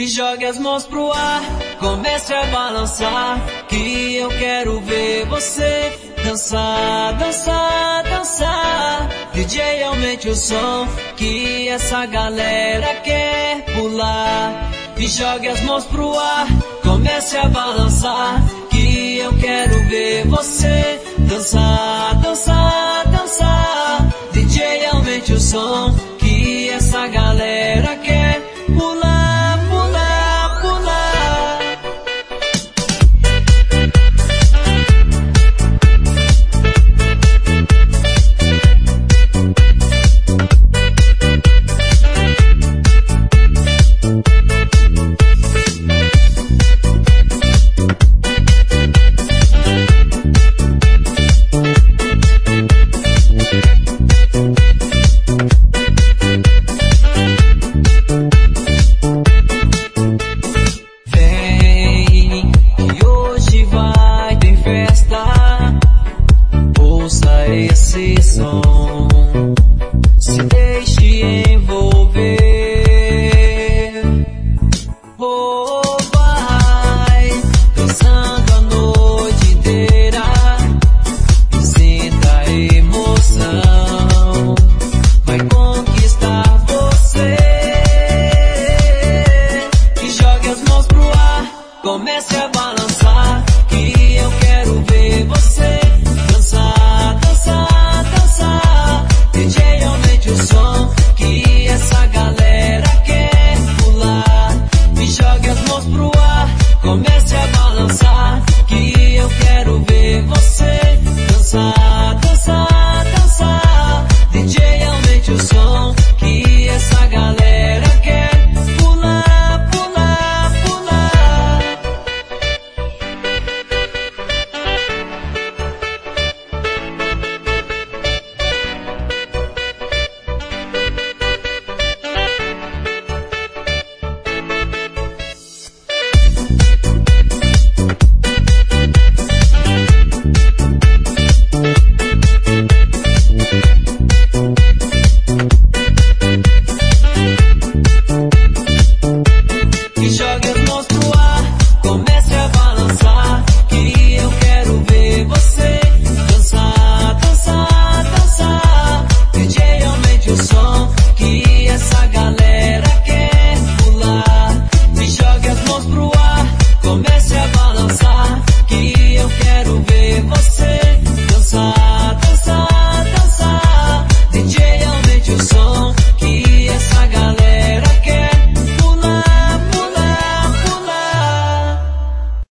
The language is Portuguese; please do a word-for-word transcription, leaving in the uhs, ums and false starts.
E jogue as mãos pro ar, comece a balançar, que eu quero ver você dançar, dançar, dançar. D J, aumente o som, que essa galera quer pular. E jogue as mãos pro ar, comece a balançar, que eu quero ver você dançar, dançar, dançar. D J, aumente o som, que essa galera